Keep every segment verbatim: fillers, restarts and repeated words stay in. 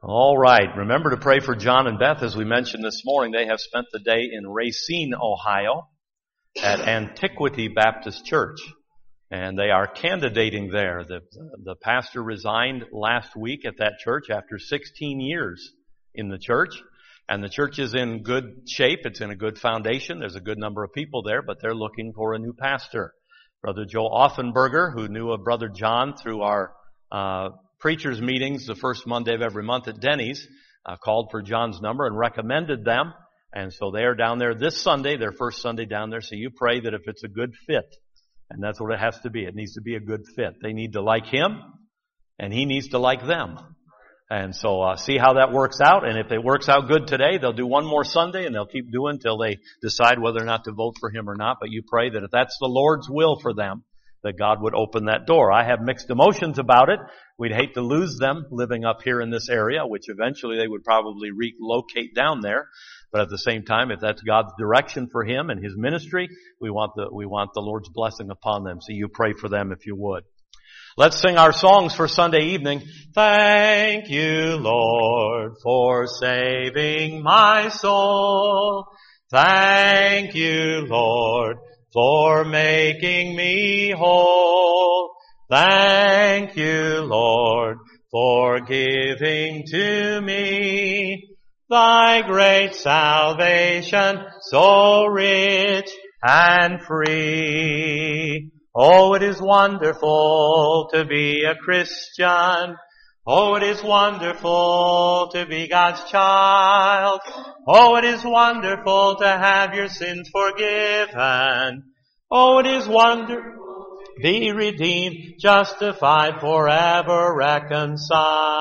All right. Remember to pray for John and Beth. As we mentioned this morning, they have spent the day in Racine, Ohio at Antiquity Baptist Church. And they are candidating there. The, the pastor resigned last week at that church after sixteen years in the church. And the church is in good shape. It's in a good foundation. There's a good number of people there, but they're looking for a new pastor. Brother Joe Offenberger, who knew of Brother John through our uh preachers' meetings the first Monday of every month at Denny's, uh, called for John's number and recommended them. And so they are down there this Sunday, their first Sunday down there. So you pray that if it's a good fit, and that's what it has to be. It needs to be a good fit. They need to like him, and he needs to like them. And so uh, see how that works out. And if it works out good today, they'll do one more Sunday, and they'll keep doing until they decide whether or not to vote for him or not. But you pray that if that's the Lord's will for them, that God would open that door. I have mixed emotions about it. We'd hate to lose them living up here in this area, which eventually they would probably relocate down there. But at the same time, if that's God's direction for him and his ministry, we want the, we want the Lord's blessing upon them. So you pray for them if you would. Let's sing our songs for Sunday evening. Thank you, Lord, for saving my soul. Thank you, Lord, for making me whole. Thank you, Lord, for giving to me thy great salvation, so rich and free. Oh, it is wonderful to be a Christian. Oh, it is wonderful to be God's child. Oh, it is wonderful to have your sins forgiven. Oh, it is wonderful to be redeemed, justified, forever reconciled.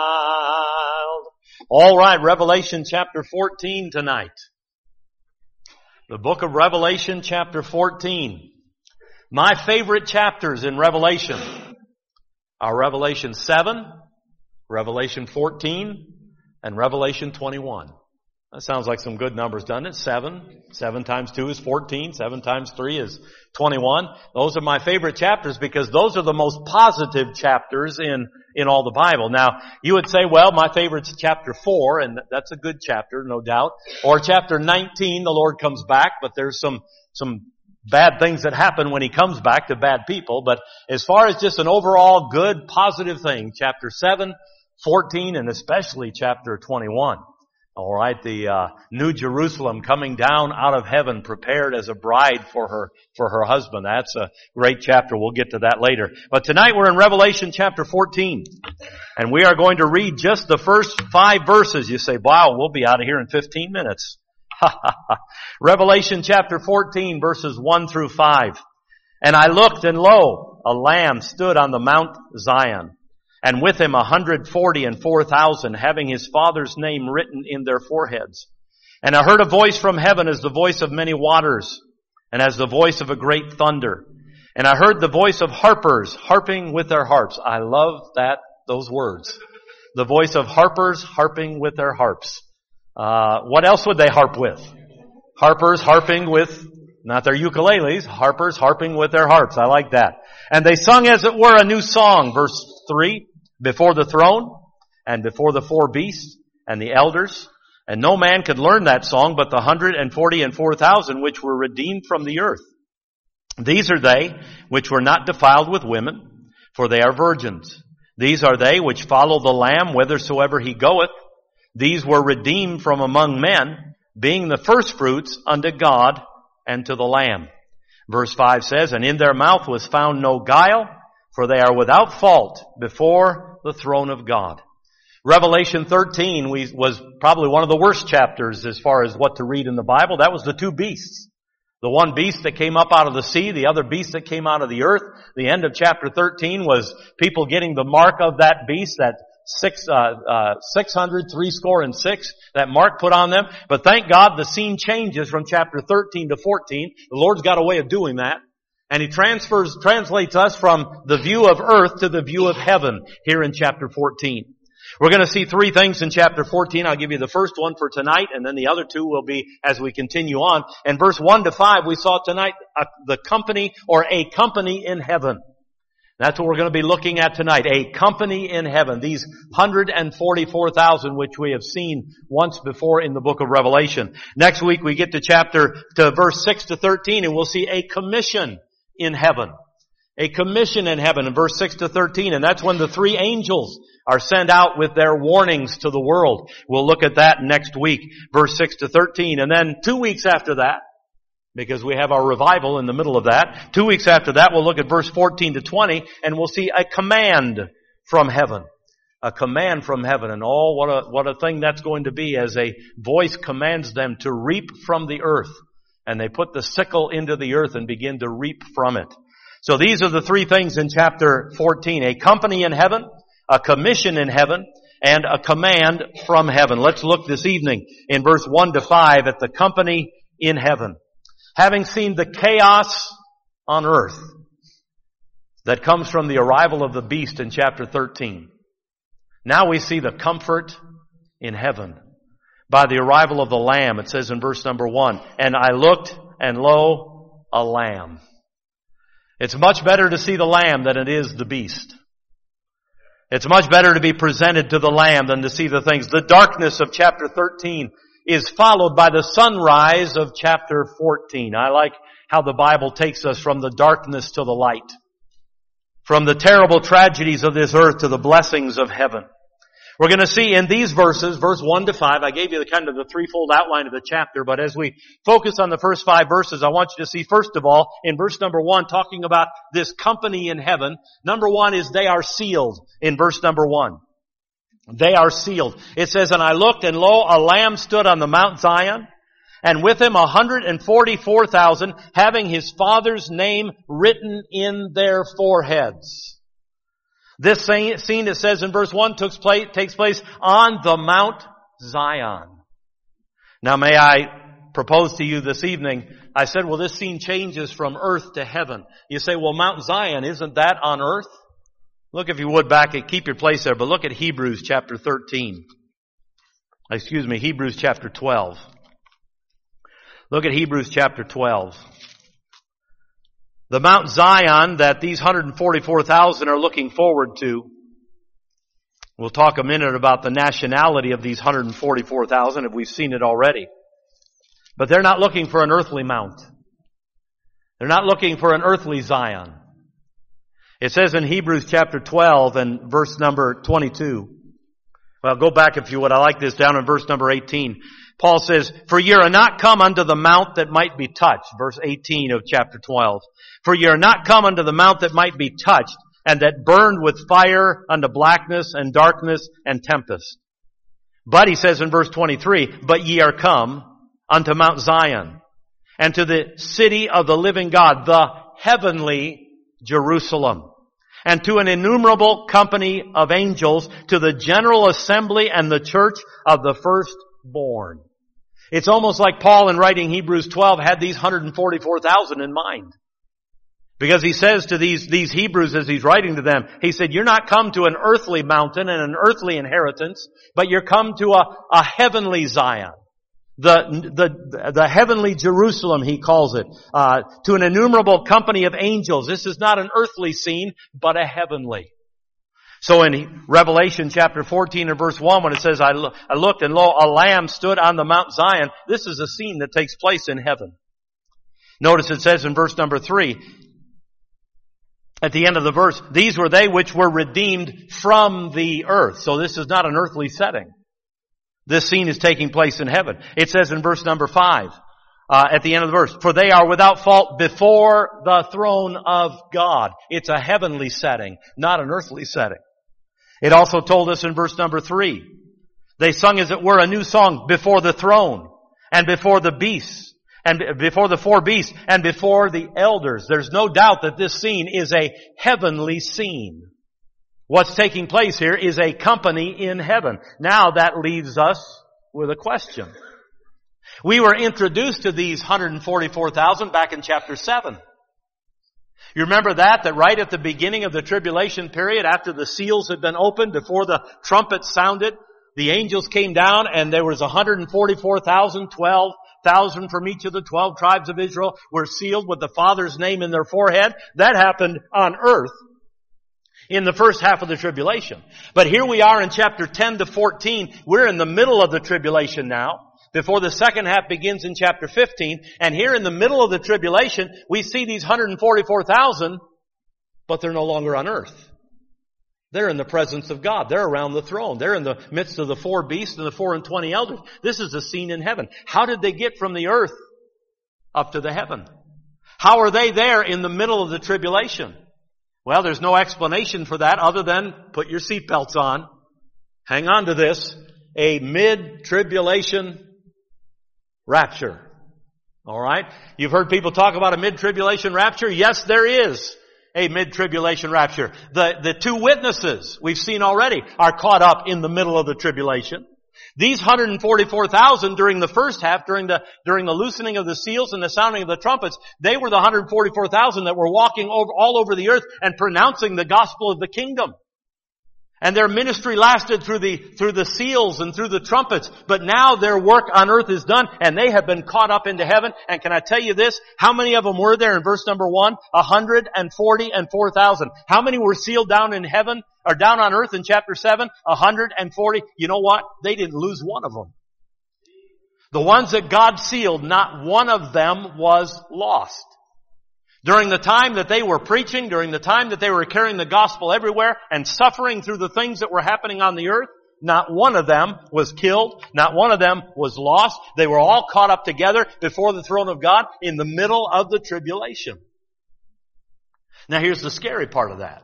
All right, Revelation chapter fourteen tonight. The book of Revelation chapter fourteen. My favorite chapters in Revelation are Revelation seven, Revelation fourteen, and Revelation twenty-one. That sounds like some good numbers, doesn't it? Seven. Seven times two is fourteen. Seven times three is twenty-one. Those are my favorite chapters because those are the most positive chapters in, in all the Bible. Now, you would say, well, my favorite's chapter four, and that's a good chapter, no doubt. Or chapter nineteen, the Lord comes back, but there's some, some bad things that happen when he comes back to bad people. But as far as just an overall good, positive thing, chapter seven, fourteen, and especially chapter twenty-one. All right, the uh, New Jerusalem coming down out of heaven, prepared as a bride for her for her husband. That's a great chapter. We'll get to that later. But tonight we're in Revelation chapter fourteen, and we are going to read just the first five verses. You say, "Wow, we'll be out of here in fifteen minutes." Revelation chapter fourteen, verses one through five. And I looked, and lo, a lamb stood on the Mount Zion, and with him a hundred forty and four thousand, having his Father's name written in their foreheads. And I heard a voice from heaven as the voice of many waters, and as the voice of a great thunder. And I heard the voice of harpers harping with their harps. I love that, those words. The voice of harpers harping with their harps. Uh, what else would they harp with? Harpers harping with, not their ukuleles, harpers harping with their harps. I like that. And they sung as it were a new song, verse three, before the throne and before the four beasts and the elders. And no man could learn that song but the hundred and forty and four thousand which were redeemed from the earth. These are they which were not defiled with women, for they are virgins. These are they which follow the Lamb whithersoever he goeth. These were redeemed from among men, being the firstfruits unto God and to the Lamb. Verse five says, and in their mouth was found no guile, for they are without fault before the throne of God. Revelation thirteen we, was probably one of the worst chapters as far as what to read in the Bible. That was the two beasts. The one beast that came up out of the sea, the other beast that came out of the earth. The end of chapter thirteen was people getting the mark of that beast, that six, uh, uh, six hundred, three score and six, that mark put on them. But thank God the scene changes from chapter thirteen to fourteen. The Lord's got a way of doing that. And He transfers, translates us from the view of earth to the view of heaven here in chapter fourteen. We're going to see three things in chapter fourteen. I'll give you the first one for tonight, and then the other two will be as we continue on. In verse one to five, we saw tonight uh, the company or a company in heaven. That's what we're going to be looking at tonight. A company in heaven. These one hundred forty-four thousand which we have seen once before in the book of Revelation. Next week we get to chapter, to verse six to thirteen, and we'll see a commission in heaven. A commission in heaven in verse six to thirteen. And that's when the three angels are sent out with their warnings to the world. We'll look at that next week. Verse six to thirteen. And then two weeks after that, because we have our revival in the middle of that. Two weeks after that, we'll look at verse fourteen to twenty, and we'll see a command from heaven. A command from heaven. And oh, what a, what a thing that's going to be as a voice commands them to reap from the earth. And they put the sickle into the earth and begin to reap from it. So these are the three things in chapter fourteen. A company in heaven, a commission in heaven, and a command from heaven. Let's look this evening in verse one to five at the company in heaven. Having seen the chaos on earth that comes from the arrival of the beast in chapter thirteen. Now we see the comfort in heaven by the arrival of the Lamb. It says in verse number one, and I looked, and lo, a lamb. It's much better to see the Lamb than it is the beast. It's much better to be presented to the Lamb than to see the things. The darkness of chapter thirteen is followed by the sunrise of chapter fourteen. I like how the Bible takes us from the darkness to the light. From the terrible tragedies of this earth to the blessings of heaven. We're going to see in these verses, verse one to five, I gave you the kind of the threefold outline of the chapter, but as we focus on the first five verses, I want you to see first of all, in verse number one, talking about this company in heaven. Number one is they are sealed in verse number one. They are sealed. It says, and I looked, and lo, a lamb stood on the Mount Zion, and with him a hundred and forty-four thousand, having his Father's name written in their foreheads. This scene, it says in verse one, takes place, takes place on the Mount Zion. Now may I propose to you this evening, I said, well, this scene changes from earth to heaven. You say, well, Mount Zion, isn't that on earth? Look, if you would, back and keep your place there, but look at Hebrews chapter thirteen. Excuse me, Hebrews chapter twelve. Look at Hebrews chapter twelve. The Mount Zion that these one hundred forty-four thousand are looking forward to. We'll talk a minute about the nationality of these one hundred forty-four thousand if we've seen it already. But they're not looking for an earthly mount. They're not looking for an earthly Zion. It says in Hebrews chapter twelve and verse number twenty-two. Well, go back if you would. I like this down in verse number eighteen. Paul says, for ye are not come unto the mount that might be touched. Verse eighteen of chapter twelve. For ye are not come unto the mount that might be touched, and that burned with fire unto blackness and darkness and tempest. But he says in verse twenty-three, but ye are come unto Mount Zion, and to the city of the living God, the heavenly Jerusalem, and to an innumerable company of angels, to the general assembly and the church of the firstborn. It's almost like Paul in writing Hebrews twelve had these one hundred forty-four thousand in mind. Because he says to these, these Hebrews as he's writing to them, he said, you're not come to an earthly mountain and an earthly inheritance, but you're come to a, a heavenly Zion. The, the, the heavenly Jerusalem, he calls it, uh, to an innumerable company of angels. This is not an earthly scene, but a heavenly. So in Revelation chapter fourteen and verse one, when it says, I, lo- I looked and lo, a lamb stood on the Mount Zion, this is a scene that takes place in heaven. Notice it says in verse number three, at the end of the verse, these were they which were redeemed from the earth. So this is not an earthly setting. This scene is taking place in heaven. It says in verse number five, uh, at the end of the verse, for they are without fault before the throne of God. It's a heavenly setting, not an earthly setting. It also told us in verse number three, they sung as it were a new song before the throne and before the beasts and before the four beasts and before the elders. There's no doubt that this scene is a heavenly scene. What's taking place here is a company in heaven. Now that leaves us with a question. We were introduced to these one hundred forty-four thousand back in chapter seven. You remember that, that right at the beginning of the tribulation period, after the seals had been opened, before the trumpet sounded, the angels came down and there was one hundred forty-four thousand, twelve thousand from each of the twelve tribes of Israel were sealed with the Father's name in their forehead. That happened on earth in the first half of the tribulation. But here we are in chapter ten to fourteen. We're in the middle of the tribulation now, before the second half begins in chapter fifteen. And here in the middle of the tribulation, we see these one hundred forty-four thousand, but they're no longer on earth. They're in the presence of God. They're around the throne. They're in the midst of the four beasts and the four and twenty elders. This is a scene in heaven. How did they get from the earth up to the heaven? How are they there in the middle of the tribulation? Well, there's no explanation for that other than put your seatbelts on. Hang on to this. A mid-tribulation rapture. All right? You've heard people talk about a mid-tribulation rapture. Yes, there is a mid-tribulation rapture. The, the two witnesses we've seen already are caught up in the middle of the tribulation. These one hundred forty-four thousand during the first half, during the, during the loosening of the seals and the sounding of the trumpets, they were the one hundred forty-four thousand that were walking over, all over the earth and pronouncing the gospel of the kingdom. And their ministry lasted through the, through the seals and through the trumpets. But now their work on earth is done and they have been caught up into heaven. And can I tell you this? How many of them were there in verse number one? one hundred forty and four thousand. How many were sealed down in heaven or down on earth in chapter seven? one hundred forty. You know what? They didn't lose one of them. The ones that God sealed, not one of them was lost. During the time that they were preaching, during the time that they were carrying the gospel everywhere and suffering through the things that were happening on the earth, not one of them was killed. Not one of them was lost. They were all caught up together before the throne of God in the middle of the tribulation. Now here's the scary part of that.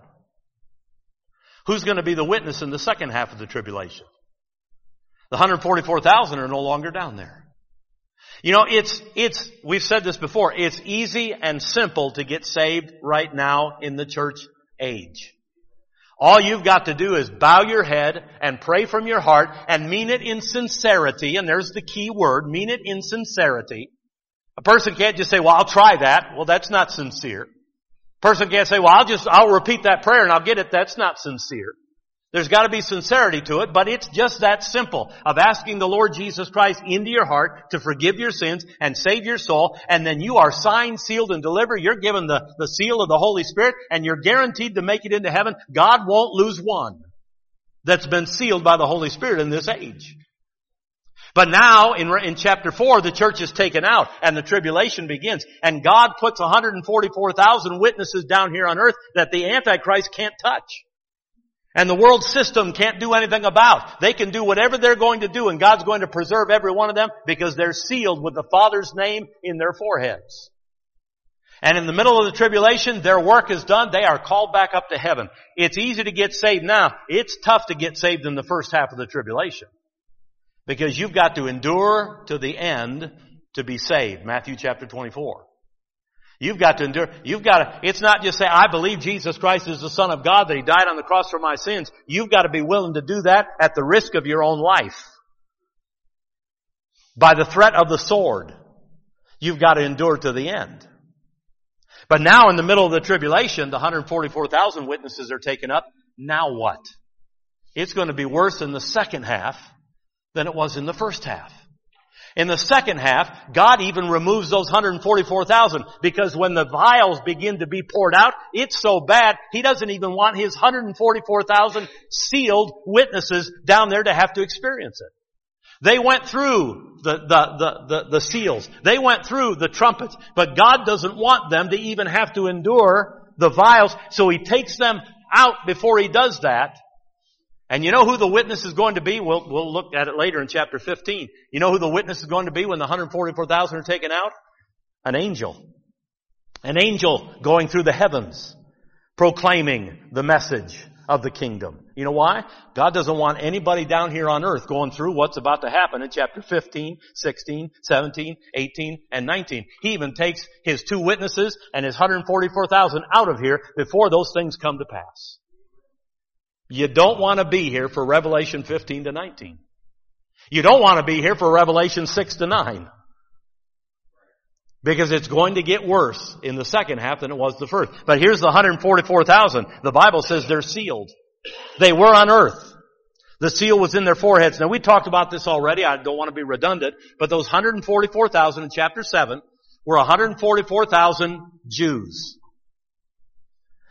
Who's going to be the witness in the second half of the tribulation? The one hundred forty-four thousand are no longer down there. You know, it's, it's, we've said this before, it's easy and simple to get saved right now in the church age. All you've got to do is bow your head and pray from your heart and mean it in sincerity, and there's the key word, mean it in sincerity. A person can't just say, well, I'll try that. Well, that's not sincere. A person can't say, well, I'll just, I'll repeat that prayer and I'll get it. That's not sincere. There's got to be sincerity to it, but it's just that simple of asking the Lord Jesus Christ into your heart to forgive your sins and save your soul, and then you are signed, sealed, and delivered. You're given the, the seal of the Holy Spirit, and you're guaranteed to make it into heaven. God won't lose one that's been sealed by the Holy Spirit in this age. But now, in, in chapter four, the church is taken out, and the tribulation begins, and God puts one hundred forty-four thousand witnesses down here on earth that the Antichrist can't touch. And the world system can't do anything about. They can do whatever they're going to do, and God's going to preserve every one of them because they're sealed with the Father's name in their foreheads. And in the middle of the tribulation, their work is done. They are called back up to heaven. It's easy to get saved now. It's tough to get saved in the first half of the tribulation because you've got to endure to the end to be saved. Matthew chapter twenty-four. You've got to endure. You've got to, it's not just say, I believe Jesus Christ is the Son of God, that He died on the cross for my sins. You've got to be willing to do that at the risk of your own life. By the threat of the sword. You've got to endure to the end. But now in the middle of the tribulation, the one hundred forty-four thousand witnesses are taken up. Now what? It's going to be worse in the second half than it was in the first half. In the second half, God even removes those one hundred forty-four thousand because when the vials begin to be poured out, it's so bad, He doesn't even want His one hundred forty-four thousand sealed witnesses down there to have to experience it. They went through the, the, the, the, the seals. They went through the trumpets. But God doesn't want them to even have to endure the vials, so He takes them out before He does that. And you know who the witness is going to be? We'll, we'll look at it later in chapter fifteen. You know who the witness is going to be when the one hundred forty-four thousand are taken out? An angel. An angel going through the heavens, proclaiming the message of the kingdom. You know why? God doesn't want anybody down here on earth going through what's about to happen in chapter fifteen, sixteen, seventeen, eighteen, and nineteen. He even takes His two witnesses and His one hundred forty-four thousand out of here before those things come to pass. You don't want to be here for Revelation fifteen to nineteen. You don't want to be here for Revelation six to nine. Because it's going to get worse in the second half than it was the first. But here's the one hundred forty-four thousand. The Bible says they're sealed. They were on earth. The seal was in their foreheads. Now we talked about this already. I don't want to be redundant. But those one hundred forty-four thousand in chapter seven were one hundred forty-four thousand Jews.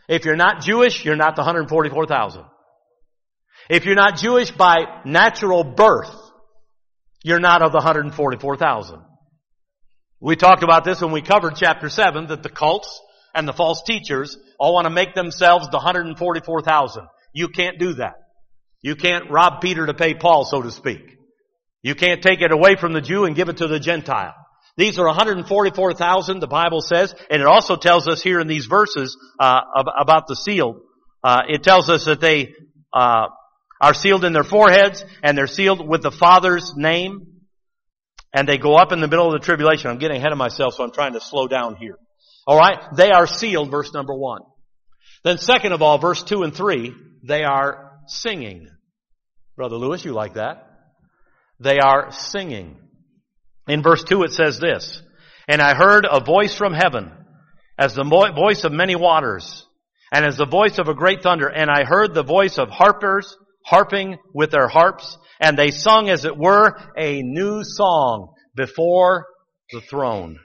If you're not Jewish, you're not the one hundred forty-four thousand. If you're not Jewish by natural birth, you're not of the one hundred forty-four thousand. We talked about this when we covered chapter seven, that the cults and the false teachers all want to make themselves the one hundred forty-four thousand. You can't do that. You can't rob Peter to pay Paul, so to speak. You can't take it away from the Jew and give it to the Gentile. These are one hundred forty-four thousand, the Bible says, and it also tells us here in these verses uh, about the sealed. Uh, it tells us that they uh, are sealed in their foreheads, and they're sealed with the Father's name, and they go up in the middle of the tribulation. I'm getting ahead of myself, so I'm trying to slow down here. All right, they are sealed, verse number one. Then second of all, verse two and three, they are singing. Brother Lewis, you like that? They are singing. In verse two it says this, and I heard a voice from heaven, as the voice of many waters, and as the voice of a great thunder, and I heard the voice of harpers harping with their harps, and they sung as it were a new song before the throne.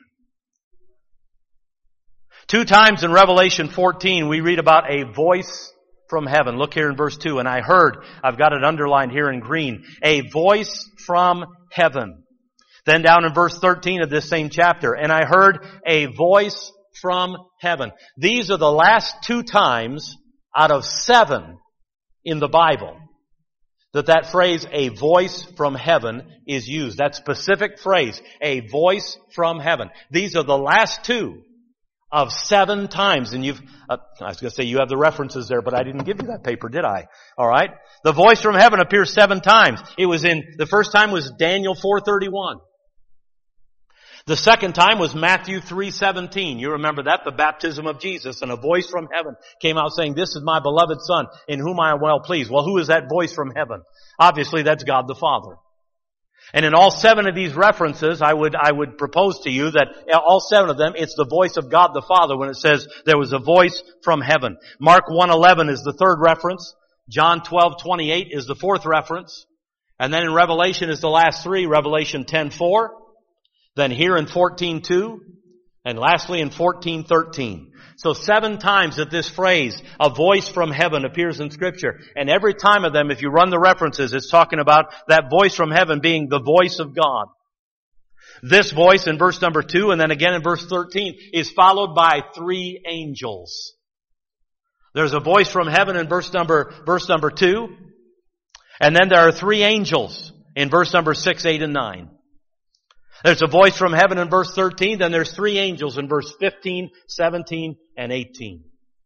Two times in Revelation fourteen we read about a voice from heaven. Look here in verse two, and I heard, I've got it underlined here in green, a voice from heaven. Then down in verse thirteen of this same chapter, and I heard a voice from heaven. These are the last two times out of seven in the Bible that that phrase, a voice from heaven, is used. That specific phrase, a voice from heaven. These are the last two of seven times. And you've, uh, I was going to say you have the references there, but I didn't give you that paper, did I? Alright? The voice from heaven appears seven times. It was in, the first time was Daniel four thirty-one. The second time was Matthew three seventeen. You remember that, the baptism of Jesus, and a voice from heaven came out saying, this is my beloved Son, in whom I am well pleased. Well, who is that voice from heaven? Obviously, that's God the Father. And in all seven of these references, I would, I would propose to you that all seven of them, it's the voice of God the Father when it says there was a voice from heaven. Mark one eleven is the third reference. John twelve twenty-eight is the fourth reference. And then in Revelation is the last three, Revelation ten four. Then here in fourteen two, and lastly in fourteen thirteen. So seven times that this phrase, a voice from heaven, appears in Scripture. And every time of them, if you run the references, it's talking about that voice from heaven being the voice of God. This voice in verse number two, and then again in verse thirteen, is followed by three angels. There's a voice from heaven in verse number, verse number two. And then there are three angels in verse number six, eight, and nine. There's a voice from heaven in verse thirteen, then there's three angels in verse fifteen, seventeen, and eighteen.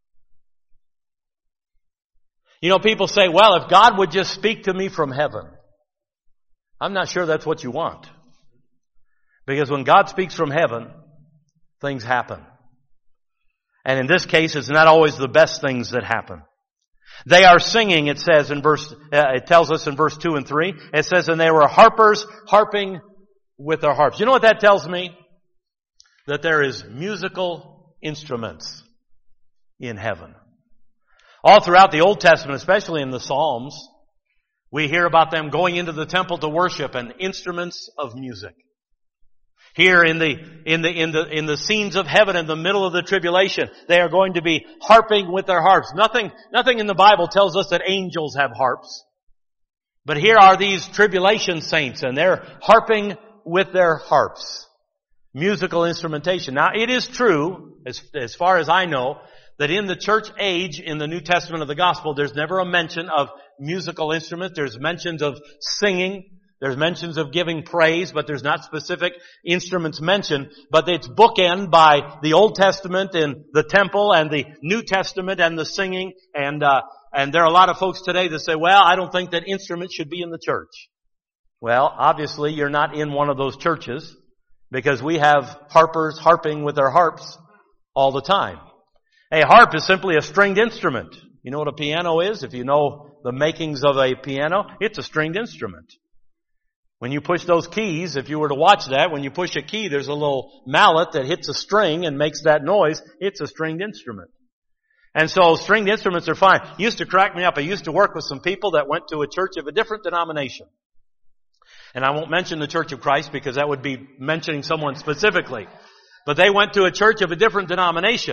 You know, people say, well, if God would just speak to me from heaven. I'm not sure that's what you want. Because when God speaks from heaven, things happen. And in this case, it's not always the best things that happen. They are singing, it says in verse, uh, it tells us in verse two and three. It says, and they were harpers harping with their harps. You know what that tells me? That there is musical instruments in heaven. All throughout the Old Testament, especially in the Psalms, we hear about them going into the temple to worship and instruments of music. Here in the, in the, in the, in the scenes of heaven in the middle of the tribulation, they are going to be harping with their harps. Nothing, nothing in the Bible tells us that angels have harps. But here are these tribulation saints and they're harping with their harps. Musical instrumentation. Now, it is true, as, as far as I know, that in the church age, in the New Testament of the Gospel, there's never a mention of musical instruments. There's mentions of singing. There's mentions of giving praise, but there's not specific instruments mentioned. But it's bookend by the Old Testament and the temple and the New Testament and the singing. And, uh, and there are a lot of folks today that say, well, I don't think that instruments should be in the church. Well, obviously you're not in one of those churches because we have harpers harping with their harps all the time. A harp is simply a stringed instrument. You know what a piano is? If you know the makings of a piano, it's a stringed instrument. When you push those keys, if you were to watch that, when you push a key, there's a little mallet that hits a string and makes that noise. It's a stringed instrument. And so stringed instruments are fine. It used to crack me up. I used to work with some people that went to a church of a different denomination. And I won't mention the Church of Christ because that would be mentioning someone specifically. But they went to a church of a different denomination.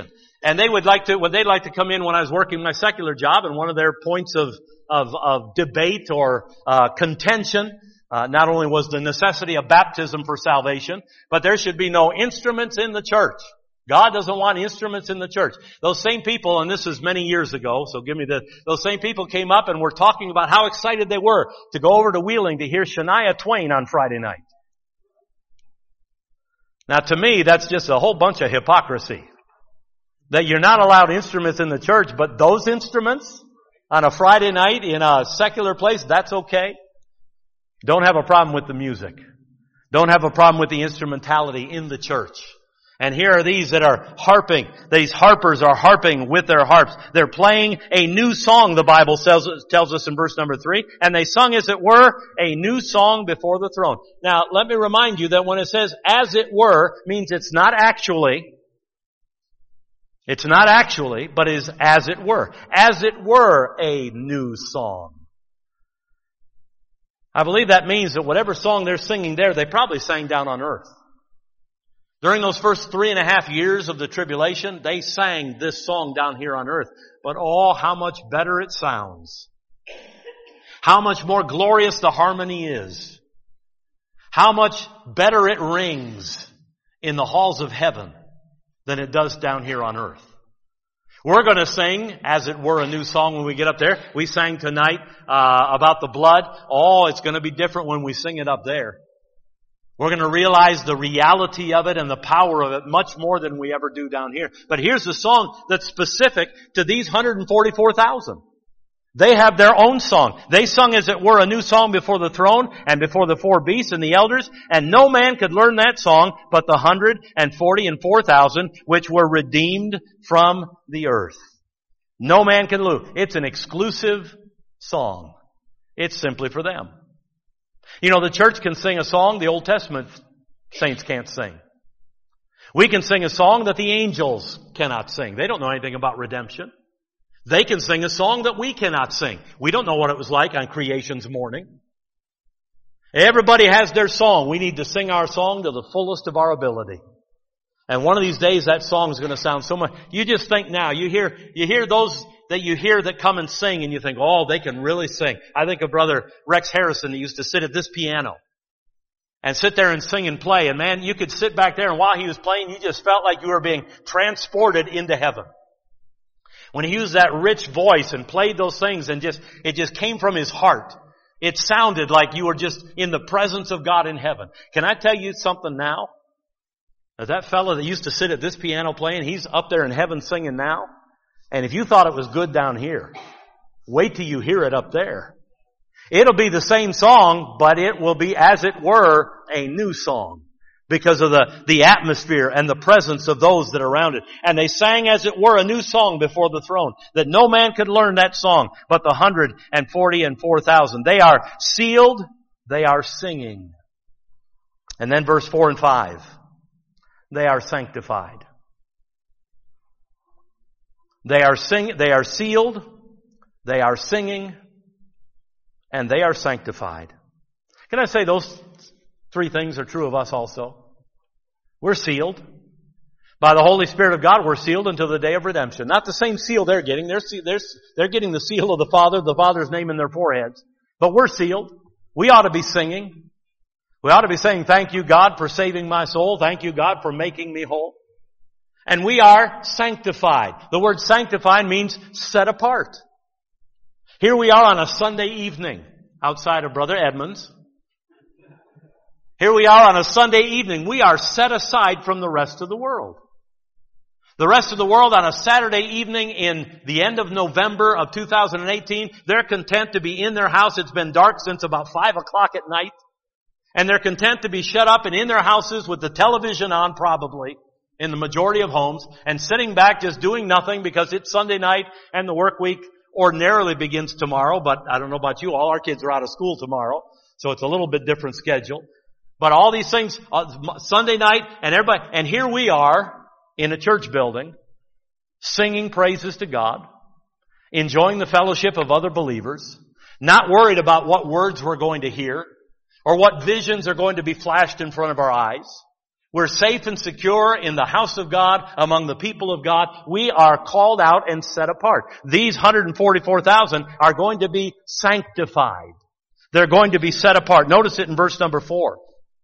And they would like to, when they'd like to come in when I was working my secular job, and one of their points of, of, of debate or, uh, contention, uh, not only was the necessity of baptism for salvation, but there should be no instruments in the church. God doesn't want instruments in the church. Those same people, and this is many years ago, so give me the, those same people came up and were talking about how excited they were to go over to Wheeling to hear Shania Twain on Friday night. Now to me, that's just a whole bunch of hypocrisy. That you're not allowed instruments in the church, but those instruments on a Friday night in a secular place, that's okay. Don't have a problem with the music. Don't have a problem with the instrumentality in the church. And here are these that are harping. These harpers are harping with their harps. They're playing a new song, the Bible tells, tells us in verse number three. And they sung, as it were, a new song before the throne. Now, let me remind you that when it says, as it were, means it's not actually. It's not actually, but is as it were. As it were a new song. I believe that means that whatever song they're singing there, they probably sang down on earth. During those first three and a half years of the tribulation, they sang this song down here on earth. But oh, how much better it sounds. How much more glorious the harmony is. How much better it rings in the halls of heaven than it does down here on earth. We're going to sing, as it were, a new song when we get up there. We sang tonight uh, about the blood. Oh, it's going to be different when we sing it up there. We're going to realize the reality of it and the power of it much more than we ever do down here. But here's the song that's specific to these one hundred forty-four thousand. They have their own song. They sung, as it were, a new song before the throne and before the four beasts and the elders, and no man could learn that song but the one hundred forty and four thousand which were redeemed from the earth. No man can learn. It's an exclusive song. It's simply for them. You know, the church can sing a song the Old Testament saints can't sing. We can sing a song that the angels cannot sing. They don't know anything about redemption. They can sing a song that we cannot sing. We don't know what it was like on creation's morning. Everybody has their song. We need to sing our song to the fullest of our ability. And one of these days that song is going to sound so much. You just think now, you hear, you hear those that you hear that come and sing and you think, oh, they can really sing. I think of Brother Rex Harrison that used to sit at this piano and sit there and sing and play. And man, you could sit back there and while he was playing, you just felt like you were being transported into heaven. When he used that rich voice and played those things and just, it just came from his heart. It sounded like you were just in the presence of God in heaven. Can I tell you something now? That fellow that used to sit at this piano playing, he's up there in heaven singing now. And if you thought it was good down here, wait till you hear it up there. It'll be the same song, but it will be, as it were, a new song. Because of the, the atmosphere and the presence of those that are around it. And they sang, as it were, a new song before the throne. That no man could learn that song but the one hundred forty and four thousand. They are sealed. They are singing. And then verse four and five. They are sanctified. They are sing, they are sealed. They are singing. And they are sanctified. Can I say those three things are true of us also? We're sealed. By the Holy Spirit of God, we're sealed until the day of redemption. Not the same seal they're getting. They're, they're, they're getting the seal of the Father, the Father's name in their foreheads. But we're sealed. We ought to be singing. We ought to be saying, thank you, God, for saving my soul. Thank you, God, for making me whole. And we are sanctified. The word sanctified means set apart. Here we are on a Sunday evening outside of Brother Edmonds. Here we are on a Sunday evening. We are set aside from the rest of the world. The rest of the world on a Saturday evening in the end of November of two thousand eighteen, they're content to be in their house. It's been dark since about five o'clock at night. And they're content to be shut up and in their houses with the television on probably in the majority of homes and sitting back just doing nothing because it's Sunday night and the work week ordinarily begins tomorrow. But I don't know about you, all our kids are out of school tomorrow. So it's a little bit different schedule. But all these things, uh, Sunday night, and everybody, and here we are in a church building, singing praises to God, enjoying the fellowship of other believers, not worried about what words we're going to hear, or what visions are going to be flashed in front of our eyes. We're safe and secure in the house of God, among the people of God. We are called out and set apart. These one hundred forty-four thousand are going to be sanctified. They're going to be set apart. Notice it in verse number four.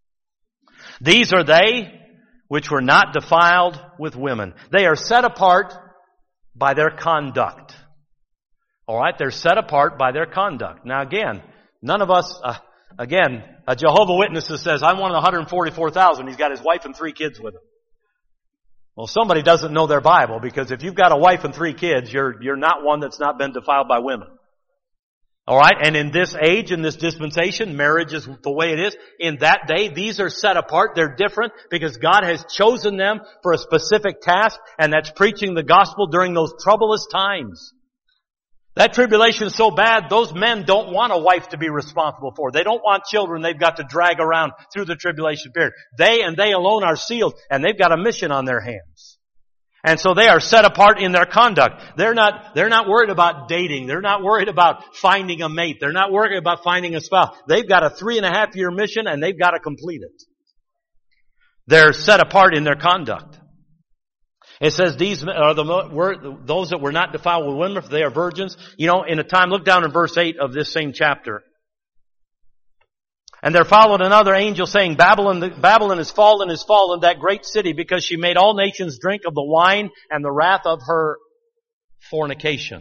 These are they which were not defiled with women. They are set apart by their conduct. All right, they're set apart by their conduct. Now again, none of us, uh, again, a Jehovah's Witness says, I'm one of the one hundred forty-four thousand. He's got his wife and three kids with him. Well, somebody doesn't know their Bible, because if you've got a wife and three kids, you're, you're not one that's not been defiled by women. All right, and in this age, in this dispensation, marriage is the way it is. In that day, these are set apart. They're different because God has chosen them for a specific task, and that's preaching the gospel during those troublous times. That tribulation is so bad, those men don't want a wife to be responsible for. They don't want children they've got to drag around through the tribulation period. They and they alone are sealed, and they've got a mission on their hands. And so they are set apart in their conduct. They're not, they're not worried about dating. They're not worried about finding a mate. They're not worried about finding a spouse. They've got a three and a half year mission, and they've got to complete it. They're set apart in their conduct. It says these are the were those that were not defiled with women, for they are virgins. You know, in a time, look down in verse eight of this same chapter. And there followed another angel saying, Babylon, Babylon is fallen, is fallen, that great city, because she made all nations drink of the wine and the wrath of her fornication.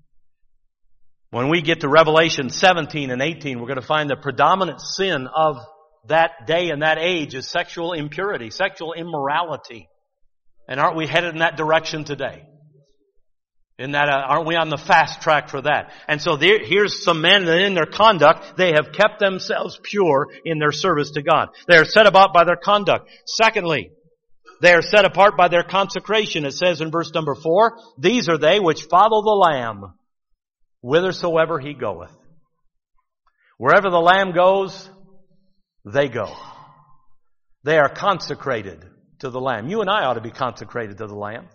When we get to Revelation seventeen and eighteen, we're going to find the predominant sin of that day and that age is sexual impurity, sexual immorality. And aren't we headed in that direction today? In that, uh, aren't we on the fast track for that? And so there, here's some men that in their conduct, they have kept themselves pure in their service to God. They are set apart by their conduct. Secondly, they are set apart by their consecration. It says in verse number four, these are they which follow the Lamb, whithersoever he goeth. Wherever the Lamb goes, they go. They are consecrated to the Lamb. You and I ought to be consecrated to the Lamb.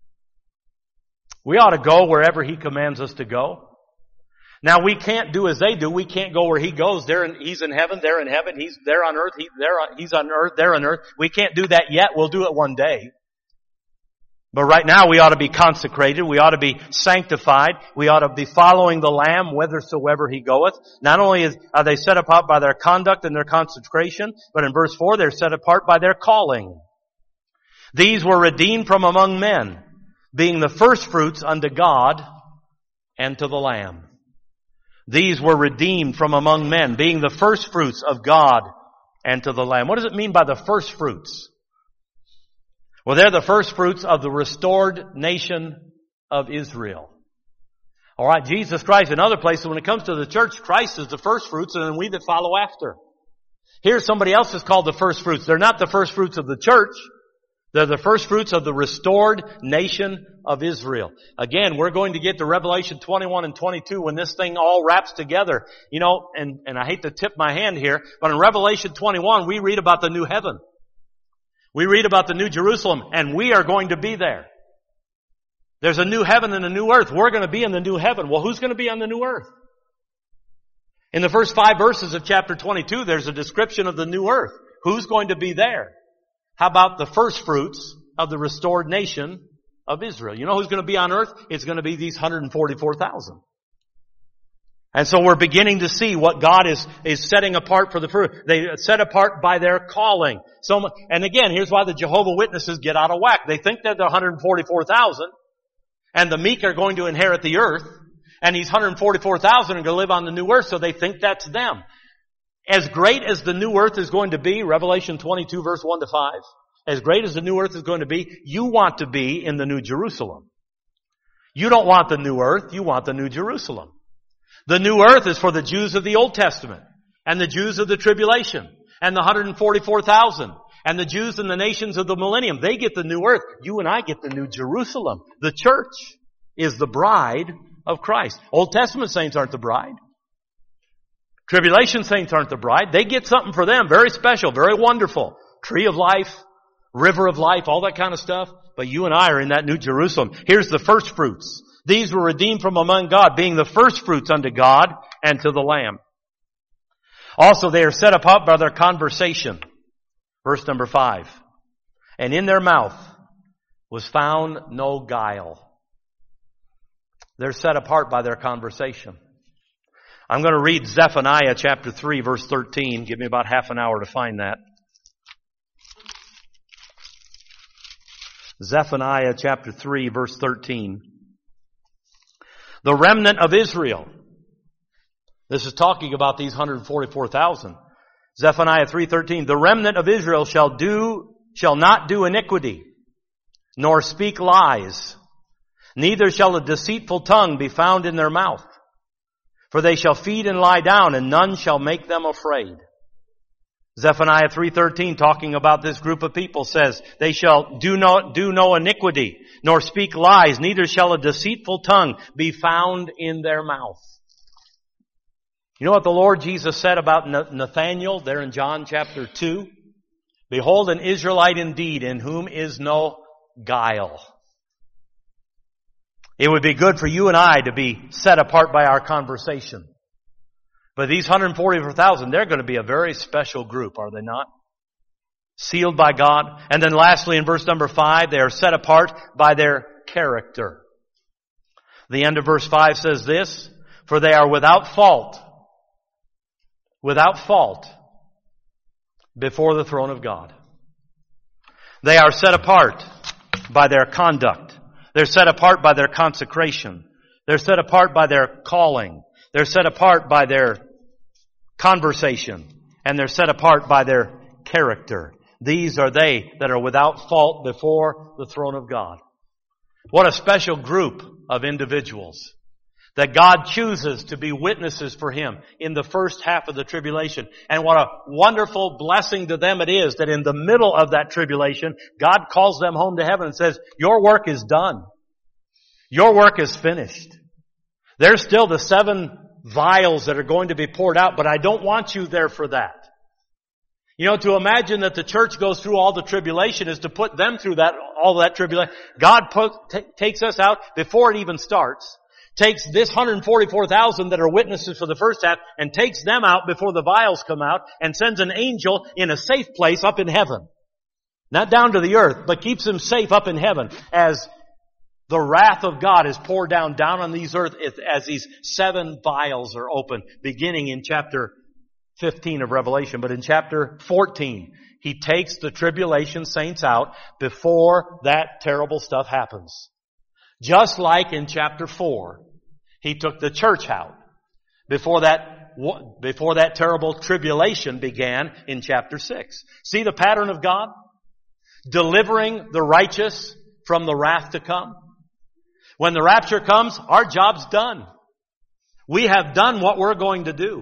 We ought to go wherever he commands us to go. Now we can't do as they do. We can't go where he goes. They're in, he's in heaven, they're in heaven. He's there on earth, he, they're on, he's on earth, they're on earth. We can't do that yet. We'll do it one day. But right now we ought to be consecrated. We ought to be sanctified. We ought to be following the Lamb whithersoever he goeth. Not only is, are they set apart by their conduct and their consecration, but in verse four they're set apart by their calling. These were redeemed from among men, being the firstfruits unto God and to the Lamb. These were redeemed from among men, being the firstfruits of God and to the Lamb. What does it mean by the firstfruits? Well, they're the firstfruits of the restored nation of Israel. All right, Jesus Christ, in other places, when it comes to the church, Christ is the firstfruits, and then we that follow after. Here, somebody else is called the firstfruits. They're not the firstfruits of the church. They're the first fruits of the restored nation of Israel. Again, we're going to get to Revelation twenty-one and twenty-two when this thing all wraps together. You know, and, and I hate to tip my hand here, but in Revelation twenty-one, we read about the new heaven. We read about the new Jerusalem, and we are going to be there. There's a new heaven and a new earth. We're going to be in the new heaven. Well, who's going to be on the new earth? In the first five verses of chapter twenty-two, there's a description of the new earth. Who's going to be there? How about the first fruits of the restored nation of Israel? You know who's going to be on earth? It's going to be these one hundred forty-four thousand. And so we're beginning to see what God is, is setting apart for the fruit. They are set apart by their calling. So, and again, here's why the Jehovah's Witnesses get out of whack. They think that they're one hundred forty-four thousand, and the meek are going to inherit the earth, and these one hundred forty-four thousand are going to live on the new earth, so they think that's them. As great as the new earth is going to be, Revelation twenty-two verse one to five, as great as the new earth is going to be, you want to be in the new Jerusalem. You don't want the new earth, you want the new Jerusalem. The new earth is for the Jews of the Old Testament, and the Jews of the tribulation, and the one hundred forty-four thousand, and the Jews and the nations of the millennium. They get the new earth. You and I get the new Jerusalem. The church is the bride of Christ. Old Testament saints aren't the bride. Tribulation saints aren't the bride. They get something for them, very special, very wonderful. Tree of life, river of life, all that kind of stuff. But you and I are in that new Jerusalem. Here's the first fruits. These were redeemed from among God, being the first fruits unto God and to the Lamb. Also, they are set apart by their conversation. Verse number five. and in their mouth was found no guile. They're set apart by their conversation. I'm going to read Zephaniah chapter three, verse thirteen. Give me about half an hour to find that. Zephaniah chapter three, verse thirteen. The remnant of Israel. This is talking about these one hundred forty-four thousand. Zephaniah three thirteen. The remnant of Israel shall do, shall not do iniquity, nor speak lies. Neither shall a deceitful tongue be found in their mouth. For they shall feed and lie down, and none shall make them afraid. Zephaniah three thirteen, talking about this group of people, says, they shall do no, do no iniquity, nor speak lies, neither shall a deceitful tongue be found in their mouth. You know what the Lord Jesus said about Nathanael there in John chapter two? Behold, an Israelite indeed, in whom is no guile. It would be good for you and I to be set apart by our conversation. But these one hundred forty-four thousand, they're going to be a very special group, are they not? Sealed by God. And then lastly, in verse number five, they are set apart by their character. The end of verse five says this, for they are without fault, without fault, before the throne of God. They are set apart by their conduct. They're set apart by their consecration. They're set apart by their calling. They're set apart by their conversation. And they're set apart by their character. These are they that are without fault before the throne of God. What a special group of individuals that God chooses to be witnesses for Him in the first half of the tribulation. And what a wonderful blessing to them it is that in the middle of that tribulation, God calls them home to heaven and says, your work is done. Your work is finished. There's still the seven vials that are going to be poured out, but I don't want you there for that. You know, to imagine that the church goes through all the tribulation is to put them through that, all that tribulation. God put, t- takes us out before it even starts. Takes this one hundred forty-four thousand that are witnesses for the first half and takes them out before the vials come out and sends an angel in a safe place up in heaven. Not down to the earth, but keeps them safe up in heaven as the wrath of God is poured down, down on these earth as these seven vials are opened, beginning in chapter fifteen of Revelation. But in chapter fourteen, He takes the tribulation saints out before that terrible stuff happens. Just like in chapter four, He took the church out before that, before that terrible tribulation began in chapter six. See the pattern of God? Delivering the righteous from the wrath to come. When the rapture comes, our job's done. We have done what we're going to do.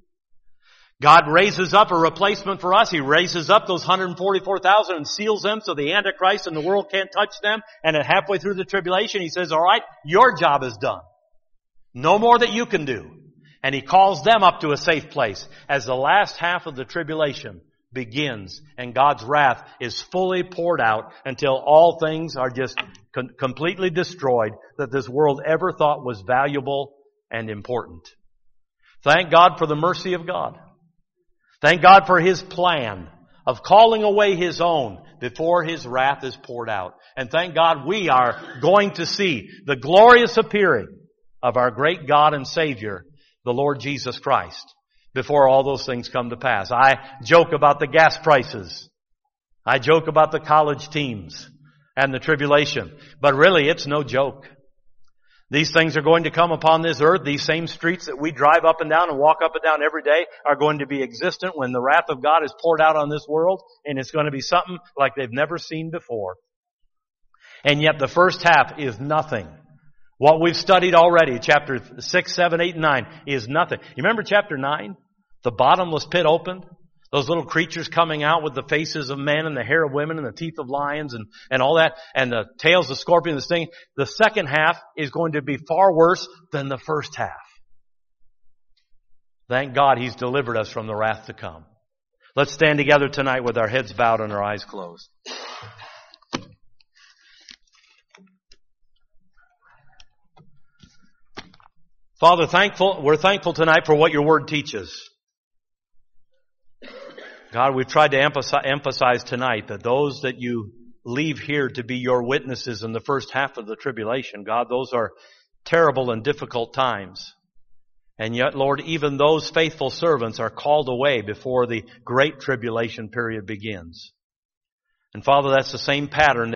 God raises up a replacement for us. He raises up those one hundred forty-four thousand and seals them so the Antichrist and the world can't touch them. And at halfway through the tribulation, He says, all right, your job is done. No more that you can do. And He calls them up to a safe place as the last half of the tribulation begins and God's wrath is fully poured out until all things are just con- completely destroyed that this world ever thought was valuable and important. Thank God for the mercy of God. Thank God for His plan of calling away His own before His wrath is poured out. And thank God we are going to see the glorious appearing of our great God and Savior, the Lord Jesus Christ, before all those things come to pass. I joke about the gas prices. I joke about the college teams and the tribulation. But really, it's no joke. These things are going to come upon this earth. These same streets that we drive up and down and walk up and down every day are going to be existent when the wrath of God is poured out on this world. And it's going to be something like they've never seen before. And yet the first half is nothing. What we've studied already, chapter six, seven, eight, and nine, is nothing. You remember chapter nine? The bottomless pit opened. Those little creatures coming out with the faces of men and the hair of women and the teeth of lions and, and all that. And the tails of scorpions and sting. The second half is going to be far worse than the first half. Thank God He's delivered us from the wrath to come. Let's stand together tonight with our heads bowed and our eyes closed. Father, thankful, we're thankful tonight for what your word teaches. God, we've tried to emphasize, emphasize tonight that those that you leave here to be your witnesses in the first half of the tribulation. God, those are terrible and difficult times. And yet, Lord, even those faithful servants are called away before the great tribulation period begins. And Father, that's the same pattern